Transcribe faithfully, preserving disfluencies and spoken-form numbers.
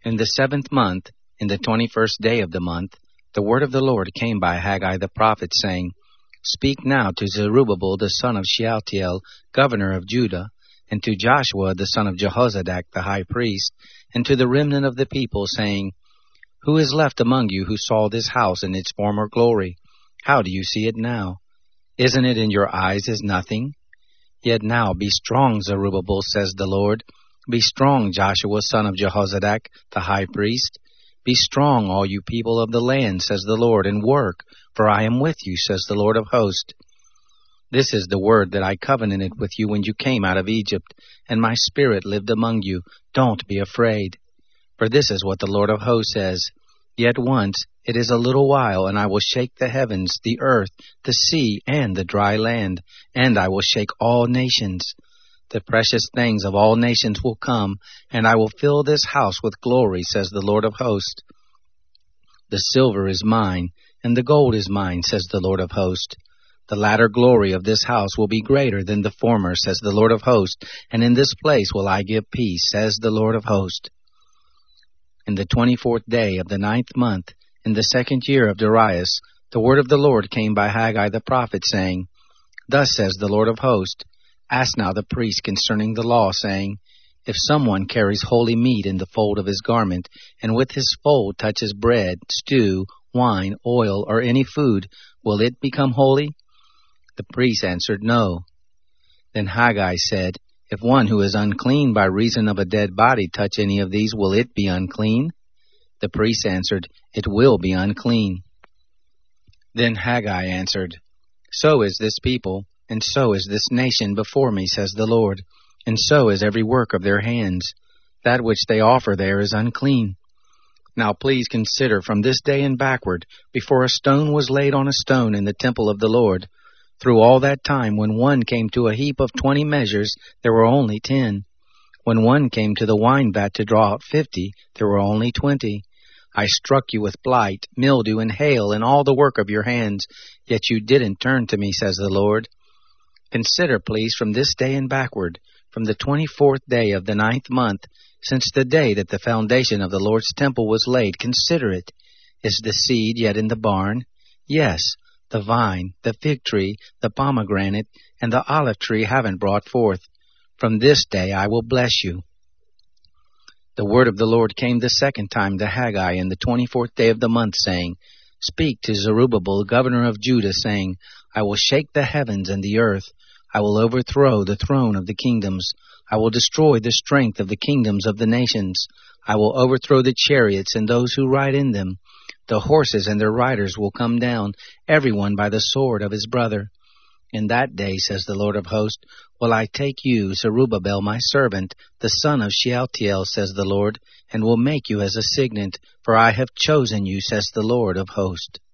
In the seventh month, in the twenty-first day of the month, the word of the Lord came by Haggai the prophet, saying, Speak now to Zerubbabel the son of Shealtiel, governor of Judah, and to Joshua the son of Jehozadak the high priest, and to the remnant of the people, saying, Who is left among you who saw this house in its former glory? How do you see it now? Isn't it in your eyes as nothing? Yet now be strong, Zerubbabel, says the Lord. Be strong, Joshua son of Jehozadak the high priest. Be strong, all you people of the land, says the Lord, and work, for I am with you, says the Lord of hosts. This is the word that I covenanted with you when you came out of Egypt, and my spirit lived among you. Don't be afraid. For this is what the Lord of hosts says, Yet once, it is a little while, and I will shake the heavens, the earth, the sea, and the dry land, and I will shake all nations. The precious things of all nations will come, and I will fill this house with glory, says the Lord of hosts. The silver is mine, and the gold is mine, says the Lord of hosts. The latter glory of this house will be greater than the former, says the Lord of hosts, and in this place will I give peace, says the Lord of hosts. In the twenty-fourth day of the ninth month, in the second year of Darius, the word of the Lord came by Haggai the prophet, saying, Thus says the Lord of hosts, Ask now the priest concerning the law, saying, If someone carries holy meat in the fold of his garment, and with his fold touches bread, stew, wine, oil, or any food, will it become holy? The priest answered, No. Then Haggai said, If one who is unclean by reason of a dead body touch any of these, will it be unclean? The priest answered, It will be unclean. Then Haggai answered, So is this people, and so is this nation before me, says the Lord, and so is every work of their hands. That which they offer there is unclean. Now please consider from this day and backward, before a stone was laid on a stone in the temple of the Lord. Through all that time, when one came to a heap of twenty measures, there were only ten. When one came to the wine vat to draw out fifty, there were only twenty. I struck you with blight, mildew, and hail, and all the work of your hands, yet you didn't turn to me, says the Lord. Consider, please, from this day and backward, from the twenty-fourth day of the ninth month, since the day that the foundation of the Lord's temple was laid, consider it. Is the seed yet in the barn? Yes, the vine, the fig tree, the pomegranate, and the olive tree haven't brought forth. From this day I will bless you. The word of the Lord came the second time to Haggai in the twenty-fourth day of the month, saying, Speak to Zerubbabel, governor of Judah, saying, I will shake the heavens and the earth. I will overthrow the throne of the kingdoms. I will destroy the strength of the kingdoms of the nations. I will overthrow the chariots and those who ride in them. The horses and their riders will come down, everyone by the sword of his brother. In that day, says the Lord of hosts, will I take you, Zerubbabel, my servant, the son of Shealtiel, says the Lord, and will make you as a signet, for I have chosen you, says the Lord of hosts.